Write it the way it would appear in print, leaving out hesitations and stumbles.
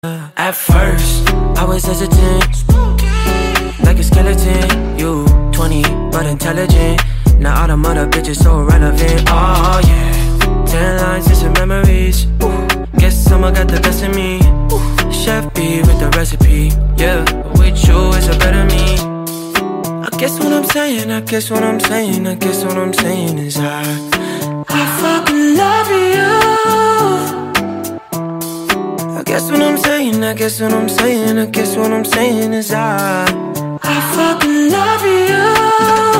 At first, I was hesitant, like a skeleton. You 20, but intelligent. Now all the mother bitches so relevant. Oh yeah, 10 lines and some memories. Guess someone got the best of me. Chef B with the recipe. Yeah, with you it's a better me. I guess what I'm saying, I guess what I'm saying, I guess what I'm saying is I fucking love you. I guess what I'm saying, I guess what I'm saying, I guess what I'm saying is I fucking love you.